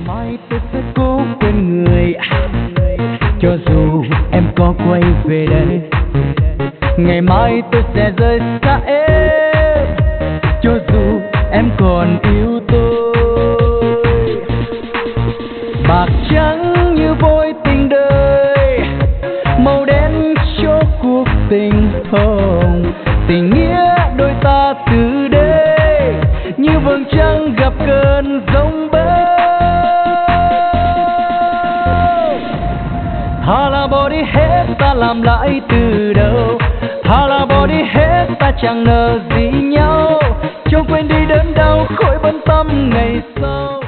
mai tôi sẽ cố quên người, cho dù em có quay về đây. Ngày mai tôi sẽ rời xa em, cho dù em còn yêu tôi. Bạc trắng như vôi tình đời, màu đen cho cuộc tình hồng. Tình nghĩa đôi ta từ đây như vầng trăng gặp cơn giông bão. Thà là bỏ đi hết ta làm lại từ đầu, thà là bỏ đi hết ta chẳng nợ gì nhau, cho quên đi đớn đau khỏi bận tâm ngày sau.